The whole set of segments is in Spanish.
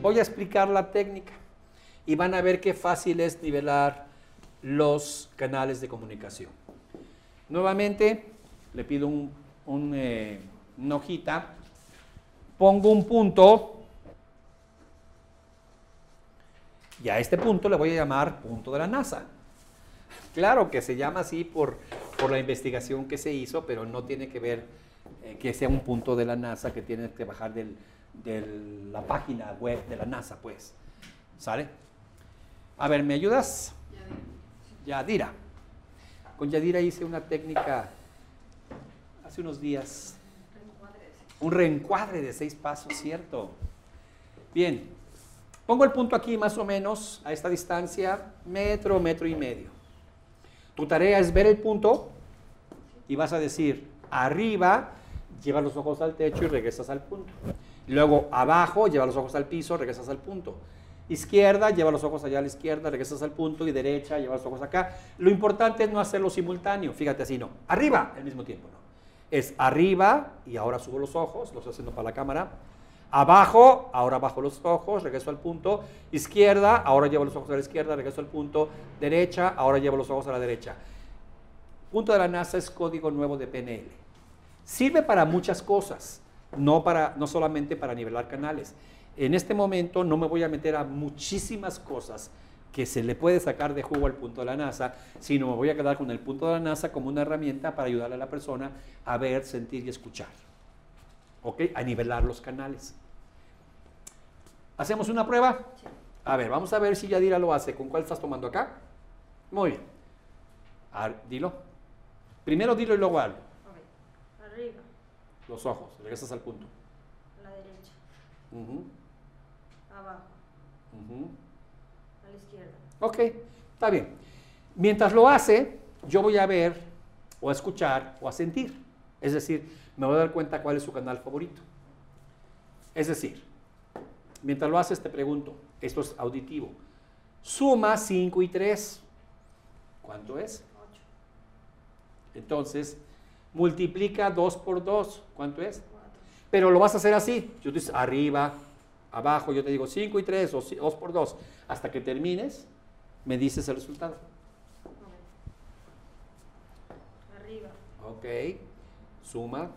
voy a explicar la técnica y van a ver qué fácil es nivelar los canales de comunicación. Nuevamente, le pido una hojita, pongo un punto y a este punto le voy a llamar punto de la NASA. Claro que se llama así por la investigación que se hizo, pero no tiene que ver que sea un punto de la NASA que tienes que bajar de la página web de la NASA, pues. ¿Sale? A ver, ¿me ayudas? Yadira. Con Yadira hice una técnica hace unos días. Un reencuadre de 6 pasos, ¿cierto? Bien. Pongo el punto aquí más o menos a esta distancia, metro, metro y medio. Tu tarea es ver el punto y vas a decir arriba, lleva los ojos al techo y regresas al punto. Luego abajo, lleva los ojos al piso, regresas al punto. Izquierda, lleva los ojos allá a la izquierda, regresas al punto. Y derecha, lleva los ojos acá. Lo importante es no hacerlo simultáneo, fíjate así, no. Arriba, al mismo tiempo, no. Es arriba y ahora subo los ojos, lo estoy haciendo para la cámara. Abajo, ahora bajo los ojos, regreso al punto. Izquierda, ahora llevo los ojos a la izquierda, regreso al punto. Derecha, ahora llevo los ojos a la derecha. Punto de la NASA es código nuevo de PNL. Sirve para muchas cosas, no solamente para nivelar canales. En este momento no me voy a meter a muchísimas cosas que se le puede sacar de jugo al punto de la NASA, sino me voy a quedar con el punto de la NASA como una herramienta para ayudarle a la persona a ver, sentir y escuchar. ¿Ok? A nivelar los canales. ¿Hacemos una prueba? Sí. A ver, vamos a ver si Yadira lo hace. ¿Con cuál estás tomando acá? Muy bien. A ver, dilo. Primero dilo y luego algo. Okay. Arriba. Los ojos, regresas al punto. A la derecha. Abajo. A la izquierda. Ok, está bien. Mientras lo hace, yo voy a ver, o a escuchar, o a sentir. Es decir, me voy a dar cuenta cuál es su canal favorito. Es decir, mientras lo haces te pregunto, esto es auditivo. Suma 5 y 3. ¿Cuánto es? 8. Entonces, multiplica 2 por 2. ¿Cuánto es? 4. Pero lo vas a hacer así. Yo te digo arriba, abajo, yo te digo 5 y 3 o 2 por 2. Hasta que termines, me dices el resultado. Okay. Arriba. Ok. Suma. Abajo.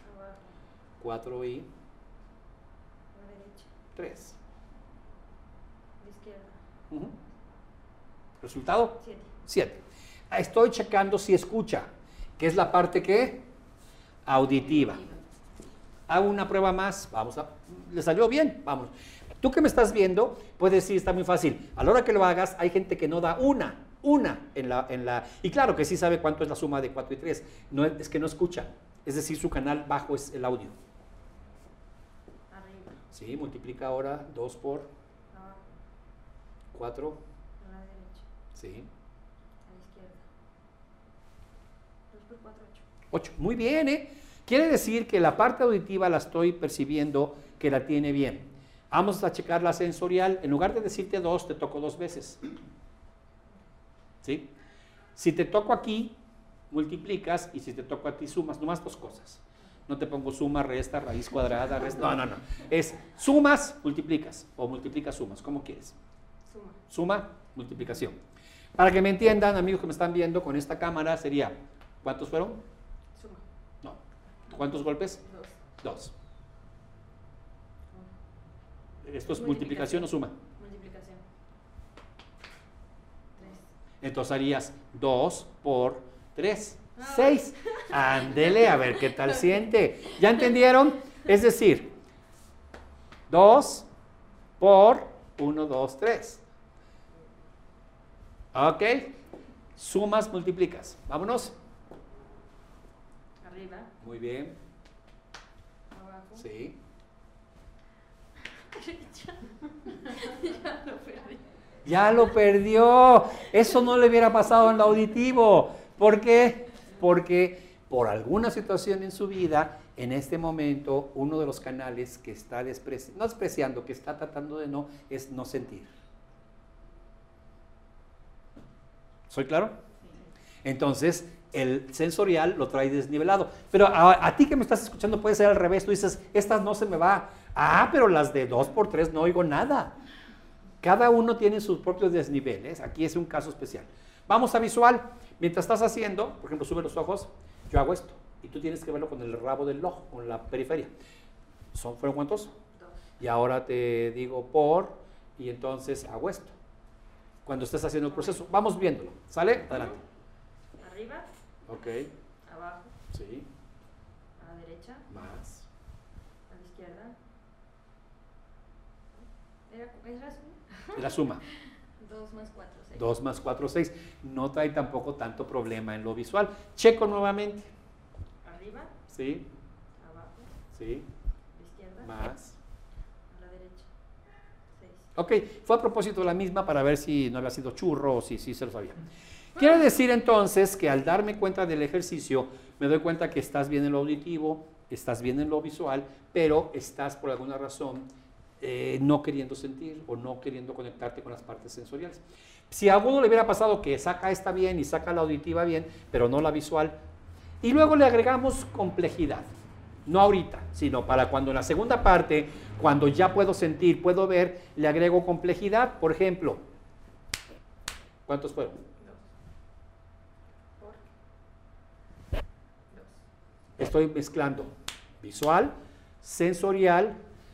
4 y A la derecha. 3. A la izquierda. ¿Resultado? 7. 7. Estoy checando si escucha, que es la parte que auditiva. Hago una prueba más. Vamos a. ¿Le salió bien? Vamos. Tú que me estás viendo, puedes decir, está muy fácil. A la hora que lo hagas, hay gente que no da una en la. Y claro que sí sabe cuánto es la suma de 4 y 3. No, es que no escucha. Es decir, su canal bajo es el audio. Arriba. Sí, multiplica ahora 2 por Abajo. 4. A la derecha. Sí. A la izquierda. 2 por 4, 8. 8. Muy bien, ¿eh? Quiere decir que la parte auditiva la estoy percibiendo que la tiene bien. Vamos a checar la sensorial. En lugar de decirte 2, te toco 2 veces. ¿Sí? Si te toco aquí, multiplicas, y si te toco a ti, sumas. Nomás 2 cosas. No te pongo suma, resta, raíz cuadrada, resta. No. Es sumas, multiplicas. O multiplicas, sumas. ¿Cómo quieres? Suma. Suma, multiplicación. Para que me entiendan, amigos que me están viendo con esta cámara, sería, ¿cuántos fueron? Suma. No. ¿Cuántos golpes? 2. 2. ¿Esto es multiplicación o suma? Multiplicación. 3. Entonces harías 2 por 3. 6. Ándele, a ver qué tal siente. ¿Ya entendieron? Es decir, 2 por 1, 2, 3. ¿Ok? Sumas, multiplicas. Vámonos. Arriba. Muy bien. Abajo. Sí. Ya lo perdí. Ya lo perdió. Eso no le hubiera pasado en lo auditivo. ¿Por qué? Porque por alguna situación en su vida, en este momento, uno de los canales que está no despreciando, que está tratando de no, es no sentir. ¿Soy claro? Sí. Entonces, el sensorial lo trae desnivelado. Pero a ti que me estás escuchando puede ser al revés. Tú dices, estas no se me va. Ah, pero las de 2x3 no oigo nada. Cada uno tiene sus propios desniveles. Aquí es un caso especial. Vamos a visual. Mientras estás haciendo, por ejemplo, sube los ojos, yo hago esto. Y tú tienes que verlo con el rabo del ojo, con la periferia. ¿Fueron cuántos? 2. Y ahora te digo por, y entonces hago esto. Cuando estés haciendo el proceso, vamos viéndolo. ¿Sale? Adelante. Arriba, Ok, abajo, sí, a la derecha, más. a la izquierda. ¿Es la suma? La suma. 2 más 4, 6. 2 más 4, 6. No trae tampoco tanto problema en lo visual. Checo nuevamente. Arriba, Sí, abajo, sí, a la izquierda, más. a la derecha. 6. Ok, fue a propósito la misma para ver si no había sido churro o si sí se lo sabía. Quiere decir entonces que al darme cuenta del ejercicio, me doy cuenta que estás bien en lo auditivo, estás bien en lo visual, pero estás por alguna razón no queriendo sentir o no queriendo conectarte con las partes sensoriales. Si a alguno le hubiera pasado que saca esta bien y saca la auditiva bien, pero no la visual, y luego le agregamos complejidad, no ahorita, sino para cuando en la segunda parte, cuando ya puedo sentir, puedo ver, le agrego complejidad. Por ejemplo, ¿cuántos fueron? 2. Por 2. Estoy mezclando visual, sensorial,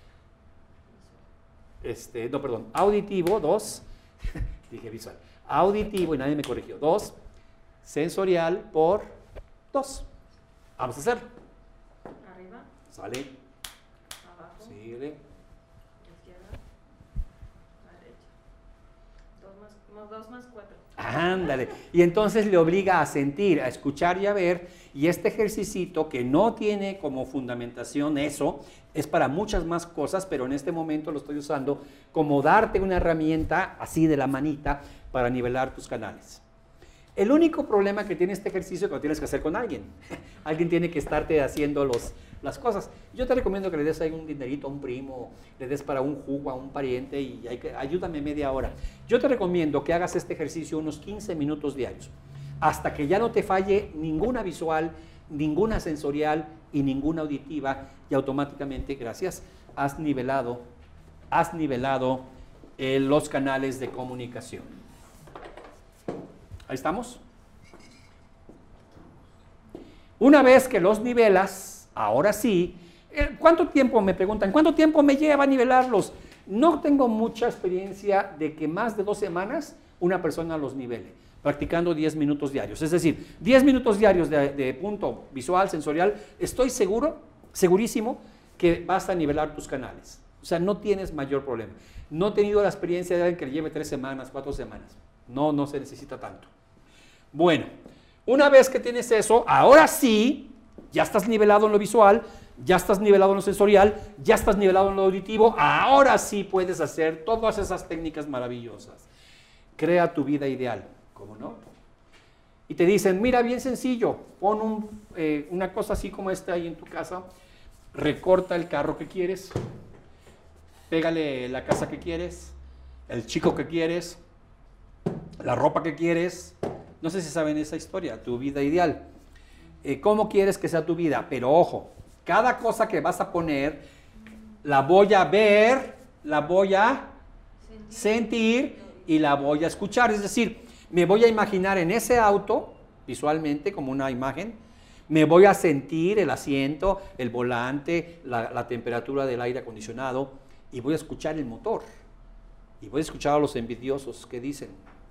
no, perdón, auditivo, 2, dije visual, auditivo y nadie me corrigió, 2, sensorial por 2. Vamos a hacerlo. Arriba, Sale, abajo, sigue, a la izquierda, a la derecha. 2 más 4. ándale. Y entonces le obliga a sentir, a escuchar y a ver. Y este ejercicito que no tiene como fundamentación eso, es para muchas más cosas, pero en este momento lo estoy usando como darte una herramienta así de la manita para nivelar tus canales. El único problema que tiene este ejercicio es que lo tienes que hacer con alguien. Alguien tiene que estarte haciendo las cosas. Yo te recomiendo que le des ahí un dinerito a un primo, le des para un jugo a un pariente y ayúdame media hora. Yo te recomiendo que hagas este ejercicio unos 15 minutos diarios, hasta que ya no te falle ninguna visual, ninguna sensorial y ninguna auditiva, y automáticamente, gracias, has nivelado los canales de comunicación. Ahí estamos. Una vez que los nivelas, ahora sí, ¿cuánto tiempo, me preguntan, cuánto tiempo me lleva a nivelarlos? No tengo mucha experiencia de que más de 2 semanas una persona los nivele, practicando 10 minutos diarios. Es decir, 10 minutos diarios de punto visual, sensorial, estoy segurísimo que vas a nivelar tus canales. O sea, no tienes mayor problema. No he tenido la experiencia de alguien que le lleve 3 semanas, 4 semanas. No se necesita tanto. Bueno, una vez que tienes eso, ahora sí, ya estás nivelado en lo visual, ya estás nivelado en lo sensorial, ya estás nivelado en lo auditivo, ahora sí puedes hacer todas esas técnicas maravillosas. Crea tu vida ideal, ¿cómo no? Y te dicen, mira, bien sencillo, pon una cosa así como esta ahí en tu casa, recorta el carro que quieres, pégale la casa que quieres, el chico que quieres, la ropa que quieres. No sé si saben esa historia, tu vida ideal. ¿Cómo quieres que sea tu vida? Pero ojo, cada cosa que vas a poner, la voy a ver, la voy a sentir y la voy a escuchar. Es decir, me voy a imaginar en ese auto, visualmente, como una imagen. Me voy a sentir el asiento, el volante, la temperatura del aire acondicionado, y voy a escuchar el motor. Y voy a escuchar a los envidiosos que dicen.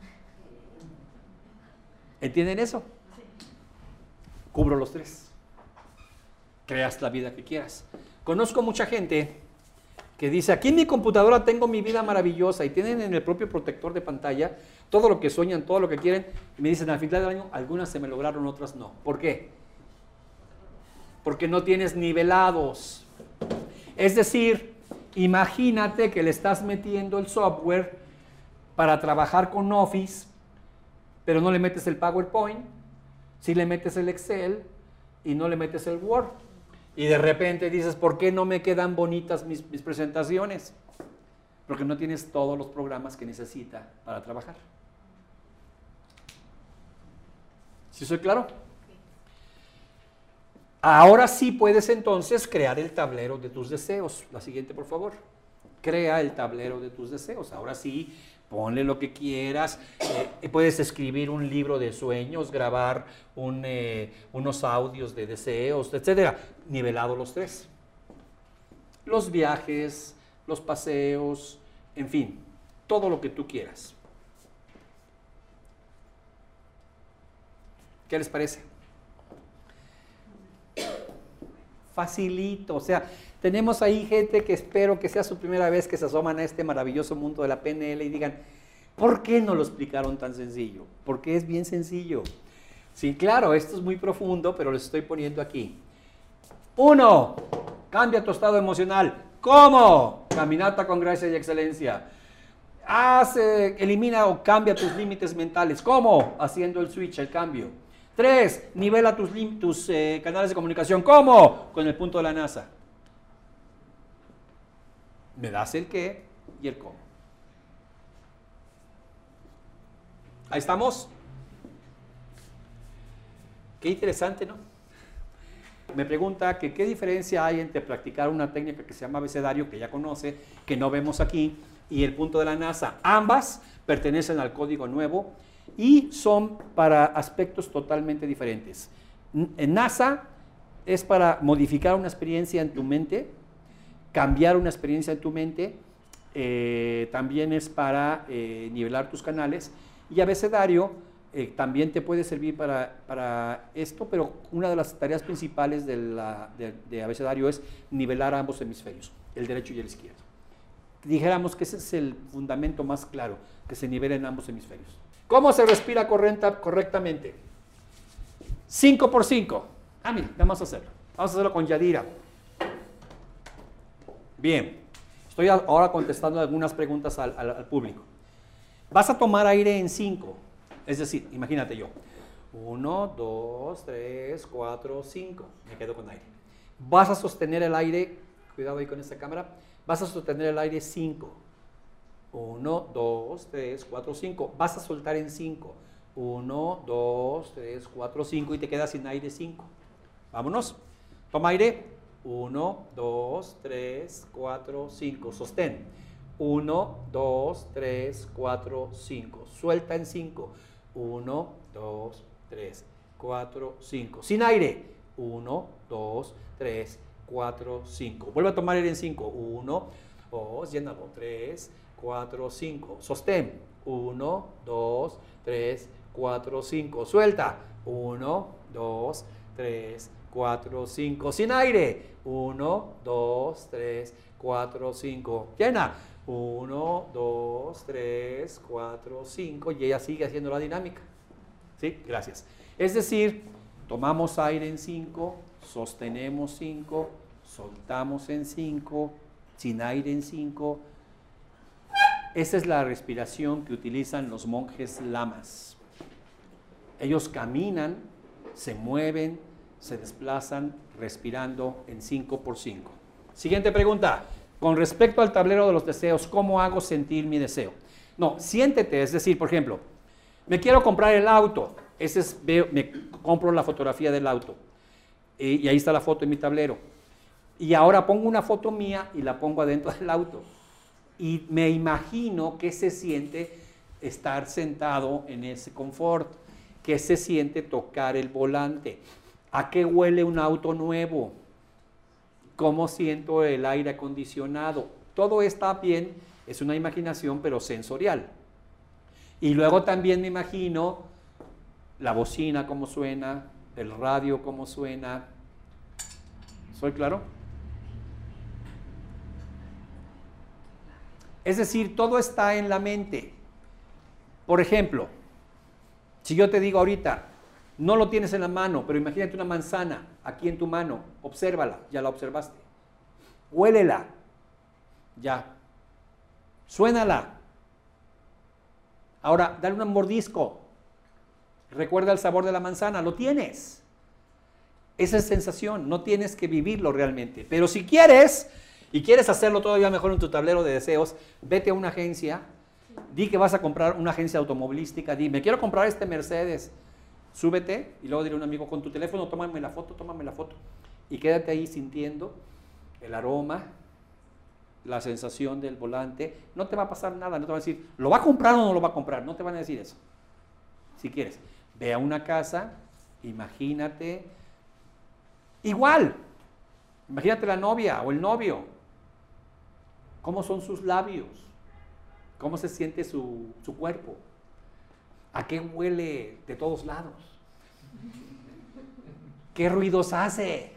¿Entienden eso? Sí. Cubro los 3. Creas la vida que quieras. Conozco mucha gente que dice, aquí en mi computadora tengo mi vida maravillosa, y tienen en el propio protector de pantalla todo lo que sueñan, todo lo que quieren, y me dicen, al final del año, algunas se me lograron, otras no. ¿Por qué? Porque no tienes nivelados. Es decir, imagínate que le estás metiendo el software para trabajar con Office, pero no le metes el PowerPoint, sí le metes el Excel y no le metes el Word. Y de repente dices, ¿por qué no me quedan bonitas mis presentaciones? Porque no tienes todos los programas que necesita para trabajar. ¿Sí soy claro? Ahora sí puedes entonces crear el tablero de tus deseos. La siguiente, por favor. Crea el tablero de tus deseos. Ahora sí, ponle lo que quieras. Puedes escribir un libro de sueños, grabar unos audios de deseos, etcétera. Nivelado los tres. Los viajes, los paseos, en fin, todo lo que tú quieras. ¿Qué les parece? Facilito, o sea, tenemos ahí gente que espero que sea su primera vez que se asoman a este maravilloso mundo de la PNL y digan, ¿por qué no lo explicaron tan sencillo? Porque es bien sencillo. Sí, claro, esto es muy profundo, pero lo estoy poniendo aquí. 1. Cambia tu estado emocional. ¿Cómo? Caminata con gracia y excelencia. Elimina o cambia tus límites mentales. ¿Cómo? Haciendo el switch, el cambio. 3. Nivela tus canales de comunicación. ¿Cómo? Con el punto de la NASA. Me das el qué y el cómo. Ahí estamos. Qué interesante, ¿no? Me pregunta que qué diferencia hay entre practicar una técnica que se llama abecedario, que ya conoce, que no vemos aquí, y el punto de la NASA. Ambas pertenecen al código nuevo y son para aspectos totalmente diferentes. En NASA es para modificar una experiencia en tu mente, cambiar una experiencia en tu mente, también es para nivelar tus canales, y abecedario también te puede servir para esto, pero una de las tareas principales de abecedario es nivelar ambos hemisferios, el derecho y el izquierdo. Dijéramos que ese es el fundamento más claro, que se nivelen ambos hemisferios. ¿Cómo se respira correctamente? 5 por 5. Mira, vamos a hacerlo. Vamos a hacerlo con Yadira. Bien, estoy ahora contestando algunas preguntas al público. Vas a tomar aire en 5. Es decir, imagínate yo. 1, 2, 3, 4, 5. Me quedo con aire. Vas a sostener el aire, cuidado ahí con esta cámara. Vas a sostener el aire 5. 1, 2, 3, 4, 5. Vas a soltar en 5. 1, 2, 3, 4, 5 y te quedas sin aire 5. Vámonos. Toma aire. 1, 2, 3, 4, 5. Sostén. 1, 2, 3, 4, 5. Suelta en 5. 1, 2, 3, 4, 5. Sin aire. 1, 2, 3, 4, 5. Vuelve a tomar aire en 5. 1, 2, llénalo. 3, 4, 5. Sostén. 1, 2, 3, 4, 5. Suelta. 1, 2, 3, 4, 5. Sin aire. 1, 2, 3, 4, 5. Llena. 1, 2, 3, 4, 5. Y ella sigue haciendo la dinámica. ¿Sí? Gracias. Es decir, tomamos aire en 5, sostenemos 5, soltamos en 5, sin aire en 5. Esa es la respiración que utilizan los monjes lamas. Ellos caminan, se mueven, se desplazan respirando en 5 por 5. Siguiente pregunta. Con respecto al tablero de los deseos, ¿cómo hago sentir mi deseo? No, siéntete, es decir, por ejemplo, me quiero comprar el auto. Me compro la fotografía del auto. Y ahí está la foto en mi tablero. Y ahora pongo una foto mía y la pongo adentro del auto. Y me imagino qué se siente estar sentado en ese confort, qué se siente tocar el volante, a qué huele un auto nuevo, cómo siento el aire acondicionado. Todo está bien, es una imaginación, pero sensorial. Y luego también me imagino la bocina cómo suena, el radio cómo suena. ¿Soy claro? Es decir, todo está en la mente. Por ejemplo, si yo te digo ahorita, no lo tienes en la mano, pero imagínate una manzana aquí en tu mano, obsérvala, ya la observaste. Huélela, ya. Suénala. Ahora, dale un mordisco. Recuerda el sabor de la manzana, lo tienes. Esa es sensación, no tienes que vivirlo realmente. Pero si quieres, y quieres hacerlo todavía mejor en tu tablero de deseos, vete a una agencia, di que vas a comprar una agencia automovilística, di, me quiero comprar este Mercedes. súbete y luego dile a un amigo, con tu teléfono, tómame la foto. Y quédate ahí sintiendo el aroma, la sensación del volante. No te va a pasar nada, no te van a decir, ¿lo va a comprar o no lo va a comprar? No te van a decir eso. Si quieres, ve a una casa, imagínate, igual, imagínate la novia o el novio, cómo son sus labios, cómo se siente su cuerpo, a qué huele de todos lados, qué ruidos hace.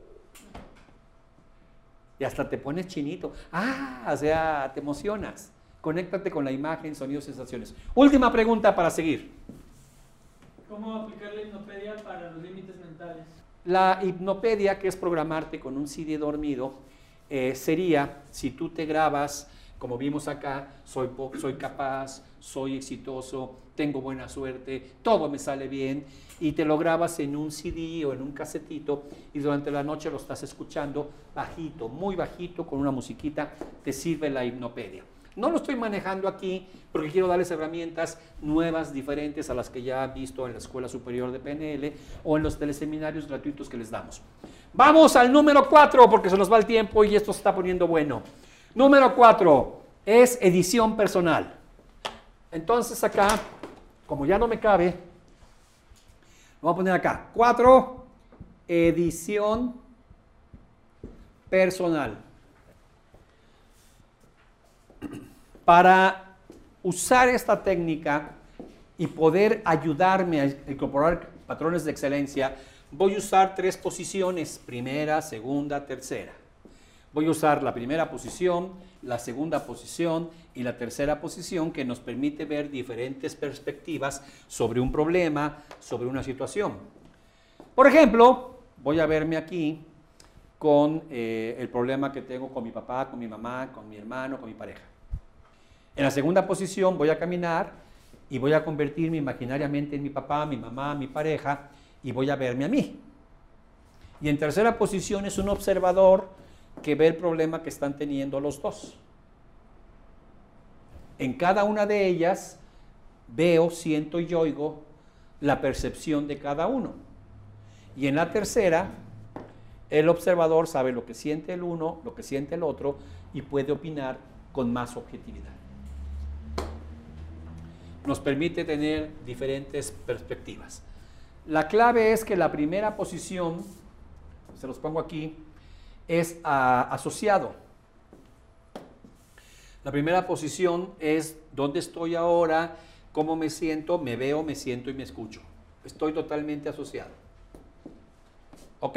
Y hasta te pones chinito. O sea, te emocionas. Conéctate con la imagen, sonidos, sensaciones. Última pregunta para seguir. ¿Cómo aplicar la hipnopedia para los límites mentales? La hipnopedia, que es programarte con un CD dormido, sería, si tú te grabas, como vimos acá, soy capaz, soy exitoso, tengo buena suerte, todo me sale bien, y te lo grabas en un CD o en un casetito, y durante la noche lo estás escuchando bajito, muy bajito, con una musiquita, te sirve la hipnopedia. No lo estoy manejando aquí porque quiero darles herramientas nuevas, diferentes a las que ya han visto en la Escuela Superior de PNL o en los teleseminarios gratuitos que les damos. Vamos al número 4 porque se nos va el tiempo y esto se está poniendo bueno. Número 4 es edición personal. Entonces acá, como ya no me cabe, lo voy a poner acá. 4, edición personal. Para usar esta técnica y poder ayudarme a incorporar patrones de excelencia, voy a usar 3 posiciones, primera, segunda, tercera. Voy a usar la primera posición, la segunda posición y la tercera posición, que nos permite ver diferentes perspectivas sobre un problema, sobre una situación. Por ejemplo, voy a verme aquí con el problema que tengo con mi papá, con mi mamá, con mi hermano, con mi pareja. En la segunda posición voy a caminar y voy a convertirme imaginariamente en mi papá, mi mamá, mi pareja, y voy a verme a mí. Y en tercera posición es un observador que ve el problema que están teniendo los dos. En cada una de ellas veo, siento y oigo la percepción de cada uno. Y en la tercera, el observador sabe lo que siente el uno, lo que siente el otro, y puede opinar con más objetividad. Nos permite tener diferentes perspectivas. La clave es que la primera posición, se los pongo aquí, es asociado. La primera posición es dónde estoy ahora, cómo me siento, me veo, me siento y me escucho. Estoy totalmente asociado. ¿Ok?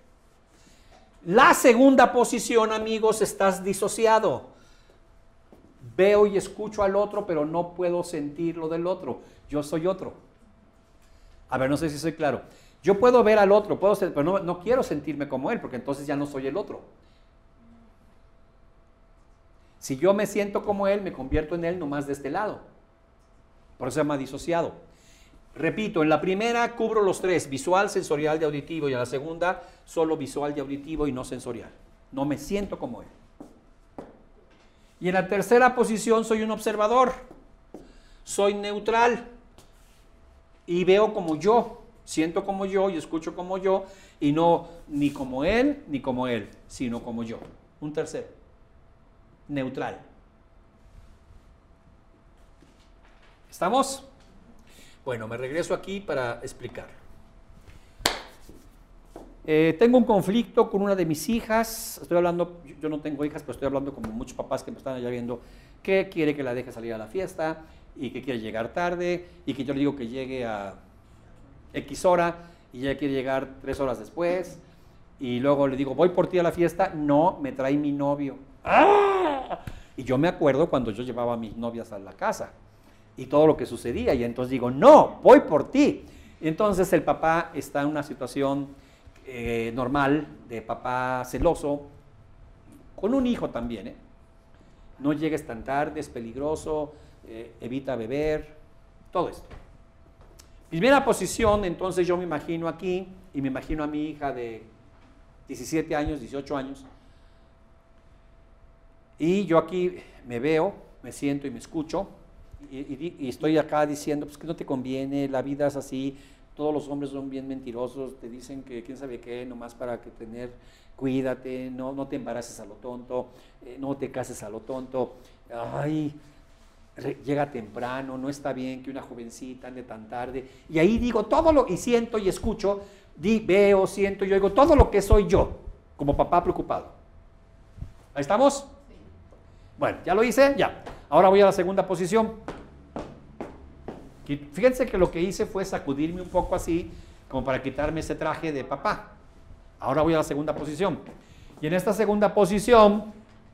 La segunda posición, amigos, estás disociado. Veo y escucho al otro, pero no puedo sentir lo del otro. Yo soy otro. A ver, no sé si soy claro. Yo puedo ver al otro, pero no quiero sentirme como él, porque entonces ya no soy el otro. Si yo me siento como él, me convierto en él nomás de este lado. Por eso se llama disociado. Repito, en la primera cubro los 3, visual, sensorial y auditivo, y en la segunda solo visual y auditivo y no sensorial. No me siento como él. Y en la tercera posición soy un observador, soy neutral y veo como yo, siento como yo y escucho como yo, y no ni como él, sino como yo. Un tercero, neutral. ¿Estamos? Bueno, me regreso aquí para explicar. Tengo un conflicto con una de mis hijas. Estoy hablando, yo no tengo hijas, pero estoy hablando como muchos papás que me están allá viendo, que quiere que la deje salir a la fiesta y que quiere llegar tarde y que yo le digo que llegue a X hora y ella quiere llegar 3 horas después, y luego le digo, voy por ti a la fiesta. No, me trae mi novio. ¡Ah! Y yo me acuerdo cuando yo llevaba a mis novias a la casa y todo lo que sucedía, y entonces digo, no, voy por ti. Y entonces el papá está en una situación normal de papá celoso, con un hijo también, no llegues tan tarde, es peligroso, evita beber, todo esto. Primera posición, entonces yo me imagino aquí, y me imagino a mi hija de 17 años, 18 años, y yo aquí me veo, me siento y me escucho, y estoy acá diciendo, pues que no te conviene, la vida es así, todos los hombres son bien mentirosos, te dicen que quién sabe qué, nomás para que tener, cuídate, no te embaraces a lo tonto, no te cases a lo tonto, ay, llega temprano, no está bien que una jovencita ande tan tarde, y ahí digo todo lo, y siento y escucho, veo, siento y oigo todo lo que soy yo, como papá preocupado. ¿Ahí estamos? Sí. Bueno, ¿ya lo hice? Ya. Ahora voy a la segunda posición. Fíjense que lo que hice fue sacudirme un poco así, como para quitarme ese traje de papá. Ahora voy a la segunda posición. Y en esta segunda posición,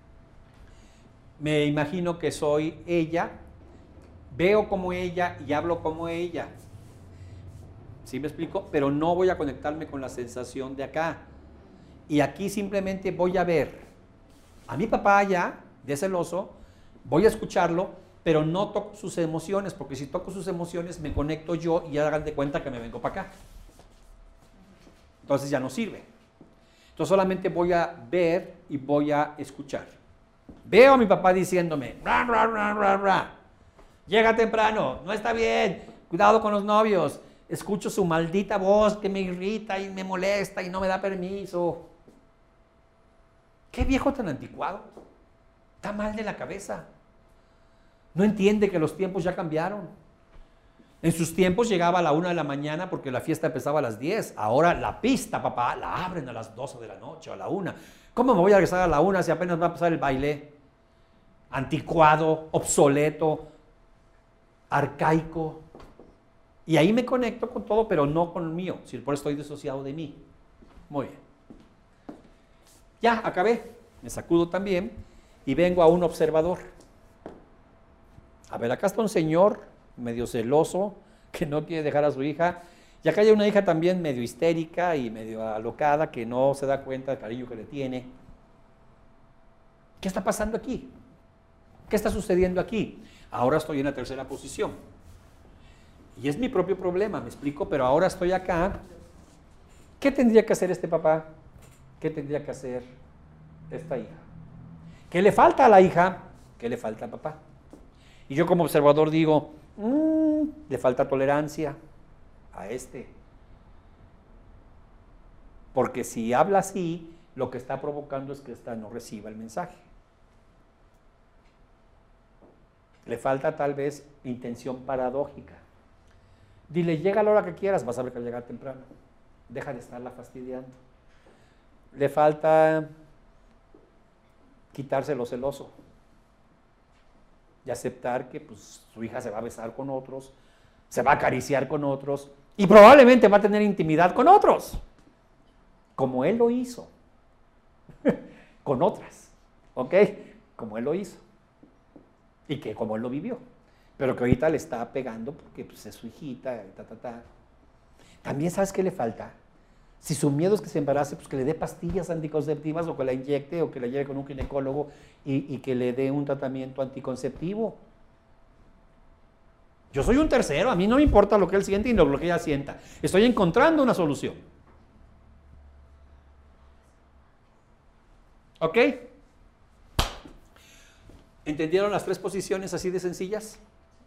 me imagino que soy ella, veo como ella y hablo como ella. ¿Sí me explico? Pero no voy a conectarme con la sensación de acá. Y aquí simplemente voy a ver a mi papá allá, de celoso, voy a escucharlo, pero no toco sus emociones, porque si toco sus emociones me conecto yo y hagan de cuenta que me vengo para acá. Entonces ya no sirve. Entonces solamente voy a ver y voy a escuchar. Veo a mi papá diciéndome, ra, ra, ra, ra, ra. Llega temprano, no está bien, cuidado con los novios. Escucho su maldita voz que me irrita y me molesta y no me da permiso. ¿Qué viejo tan anticuado? Está mal de la cabeza. No entiende que los tiempos ya cambiaron. En sus tiempos llegaba a la 1 de la mañana porque la fiesta empezaba a las 10. Ahora la pista, papá, la abren a las 12 de la noche o a la 1. ¿Cómo me voy a regresar a la 1 si apenas va a empezar el baile? Anticuado, obsoleto, arcaico. Y ahí me conecto con todo, pero no con el mío. Por eso estoy disociado de mí. Muy bien. Ya, acabé. Me sacudo también y vengo a un observador. A ver, acá está un señor medio celoso que no quiere dejar a su hija. Y acá hay una hija también medio histérica y medio alocada que no se da cuenta del cariño que le tiene. ¿Qué está pasando aquí? ¿Qué está sucediendo aquí? Ahora estoy en la tercera posición. Y es mi propio problema, me explico, pero ahora estoy acá. ¿Qué tendría que hacer este papá? ¿Qué tendría que hacer esta hija? ¿Qué le falta a la hija? ¿Qué le falta al papá? Y yo como observador digo, le falta tolerancia a este. Porque si habla así, lo que está provocando es que esta no reciba el mensaje. Le falta tal vez intención paradójica. Dile, llega a la hora que quieras, vas a ver que llegar temprano. Deja de estarla fastidiando. Le falta quitarse lo celoso y aceptar que pues, su hija se va a besar con otros, se va a acariciar con otros y probablemente va a tener intimidad con otros, como él lo hizo, con otras, ¿ok? Como él lo hizo y que como él lo vivió, pero que ahorita le está pegando porque pues, es su hijita, También, ¿sabes qué le falta? Si su miedo es que se embarace, pues que le dé pastillas anticonceptivas o que la inyecte o que la lleve con un ginecólogo y que le dé un tratamiento anticonceptivo. Yo soy un tercero, a mí no me importa lo que él siente y lo que ella sienta. Estoy encontrando una solución. ¿Ok? ¿Entendieron las tres posiciones así de sencillas?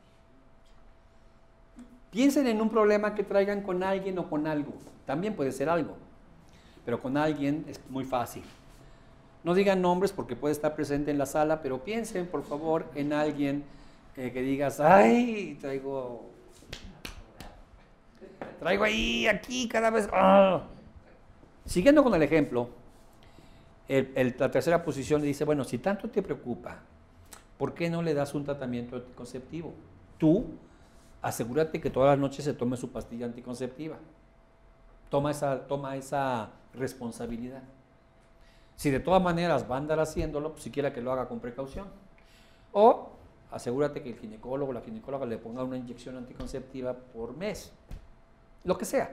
Piensen en un problema que traigan con alguien o con algo. También puede ser algo, pero con alguien es muy fácil. No digan nombres porque puede estar presente en la sala, pero piensen, por favor, en alguien que digas, ay, traigo ahí, aquí, cada vez. ¡Ah! Siguiendo con el ejemplo, la tercera posición le dice, bueno, si tanto te preocupa, ¿por qué no le das un tratamiento anticonceptivo? Tú, asegúrate que todas las noches se tome su pastilla anticonceptiva. Toma esa responsabilidad. Si de todas maneras va a andar haciéndolo, pues siquiera que lo haga con precaución. O asegúrate que el ginecólogo o la ginecóloga le ponga una inyección anticonceptiva por mes. Lo que sea.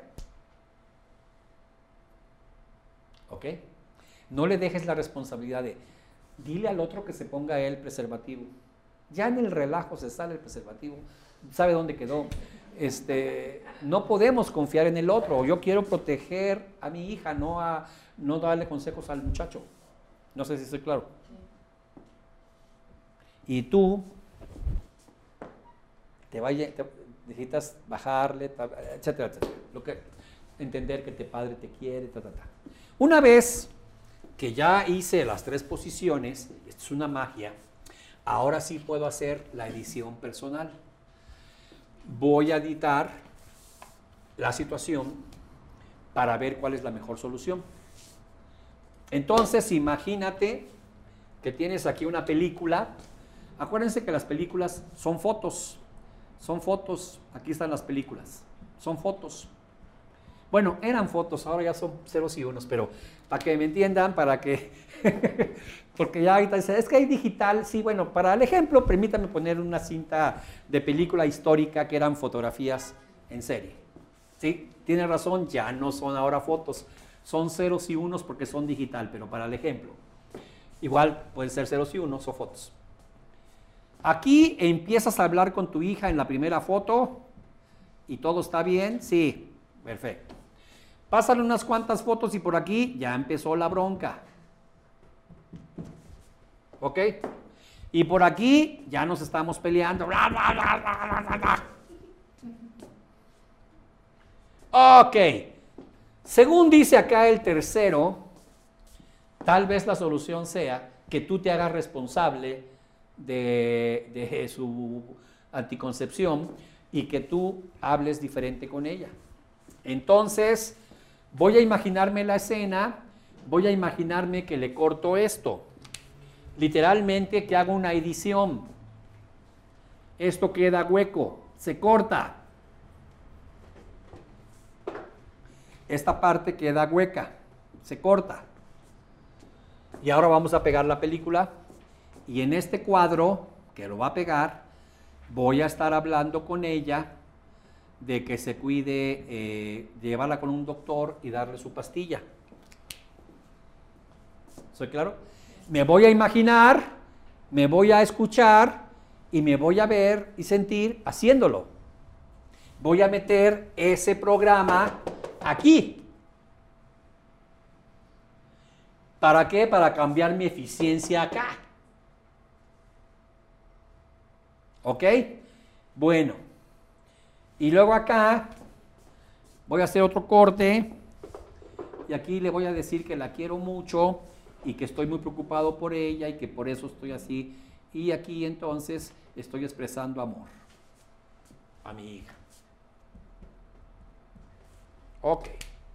¿Ok? No le dejes la responsabilidad de, dile al otro que se ponga él preservativo. Ya en el relajo se sale el preservativo, sabe dónde quedó. No podemos confiar en el otro. Yo quiero proteger a mi hija, no darle consejos al muchacho. No sé si estoy claro. Y tú necesitas bajarle, etcétera, etcétera. Entender que tu padre te quiere, Una vez que ya hice las 3 posiciones, esto es una magia, ahora sí puedo hacer la edición personal. Voy a editar la situación para ver cuál es la mejor solución. Entonces, imagínate que tienes aquí una película. Acuérdense que las películas son fotos. Son fotos. Aquí están las películas. Son fotos. Bueno, eran fotos, ahora ya son ceros y unos, pero para que me entiendan, para que... porque ya ahorita dicen, es que hay digital. Sí, bueno, para el ejemplo, permítanme poner una cinta de película histórica que eran fotografías en serie. ¿Sí? Tiene razón, ya no son ahora fotos. Son ceros y unos porque son digital, pero para el ejemplo. Igual pueden ser ceros y unos o fotos. Aquí empiezas a hablar con tu hija en la primera foto y todo está bien. Sí, perfecto. Pasan unas cuantas fotos y por aquí ya empezó la bronca. ¿Ok? Y por aquí ya nos estamos peleando. Bla, bla, bla, bla, bla, bla. Ok. Según dice acá el tercero, tal vez la solución sea que tú te hagas responsable de su anticoncepción y que tú hables diferente con ella. Entonces, voy a imaginarme la escena, voy a imaginarme que le corto esto. Literalmente que hago una edición. Esto queda hueco, se corta. Esta parte queda hueca, se corta. Y ahora vamos a pegar la película. Y en este cuadro, que lo va a pegar, voy a estar hablando con ella de que se cuide, llevarla con un doctor y darle su pastilla. ¿Soy claro? Me voy a imaginar, me voy a escuchar y me voy a ver y sentir haciéndolo. Voy a meter ese programa aquí. ¿Para qué? Para cambiar mi eficiencia acá. ¿Ok? Bueno. Y luego acá voy a hacer otro corte y aquí le voy a decir que la quiero mucho y que estoy muy preocupado por ella y que por eso estoy así. Y aquí entonces estoy expresando amor a mi hija. Ok.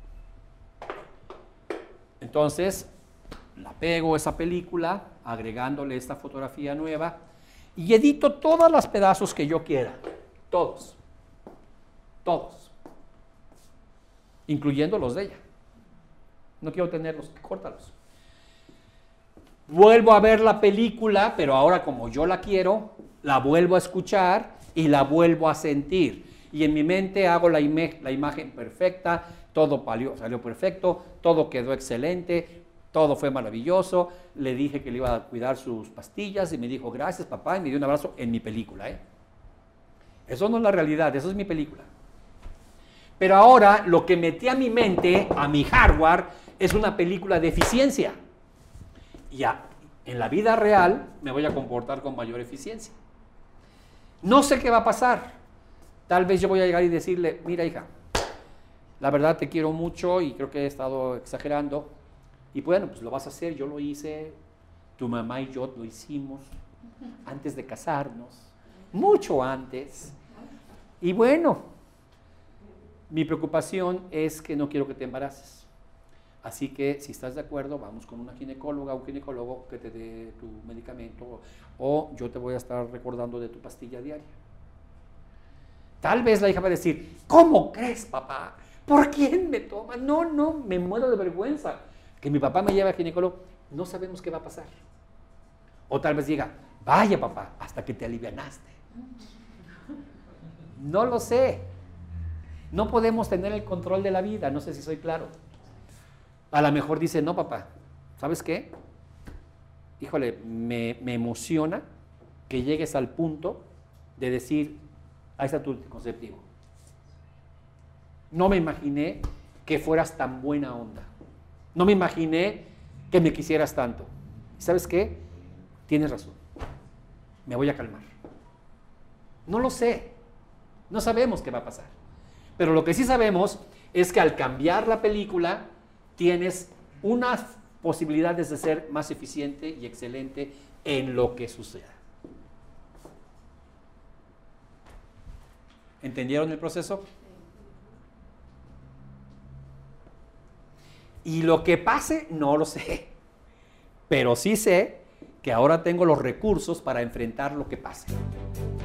Entonces, la pego esa película, agregándole esta fotografía nueva y edito todos los pedazos que yo quiera. Todos. Todos. Incluyendo los de ella. No quiero tenerlos, córtalos. Vuelvo a ver la película, pero ahora como yo la quiero, la vuelvo a escuchar y la vuelvo a sentir. Y en mi mente hago la imagen perfecta, todo salió perfecto, todo quedó excelente, todo fue maravilloso. Le dije que le iba a cuidar sus pastillas y me dijo, gracias papá, y me dio un abrazo en mi película. Eso no es la realidad, eso es mi película. Pero ahora lo que metí a mi mente, a mi hardware, es una película de eficiencia. Ya, en la vida real me voy a comportar con mayor eficiencia. No sé qué va a pasar. Tal vez yo voy a llegar y decirle, mira hija, la verdad te quiero mucho y creo que he estado exagerando. Y bueno, pues lo vas a hacer, yo lo hice, tu mamá y yo lo hicimos antes de casarnos, mucho antes. Y bueno, mi preocupación es que no quiero que te embaraces. Así que si estás de acuerdo, vamos con una ginecóloga o un ginecólogo que te dé tu medicamento o yo te voy a estar recordando de tu pastilla diaria. Tal vez la hija va a decir, ¿cómo crees, papá? ¿Por quién me toma? No, me muero de vergüenza. Que mi papá me lleve al ginecólogo, no sabemos qué va a pasar. O tal vez diga, vaya papá, hasta que te alivianaste. No lo sé. No podemos tener el control de la vida, no sé si soy claro. A lo mejor dice, no papá, ¿sabes qué? Híjole, me emociona que llegues al punto de decir, ahí está tu anticonceptivo. No me imaginé que fueras tan buena onda. No me imaginé que me quisieras tanto. ¿Sabes qué? Tienes razón. Me voy a calmar. No lo sé. No sabemos qué va a pasar. Pero lo que sí sabemos es que al cambiar la película, tienes unas posibilidades de ser más eficiente y excelente en lo que suceda. ¿Entendieron el proceso? Y lo que pase, no lo sé. Pero sí sé que ahora tengo los recursos para enfrentar lo que pase.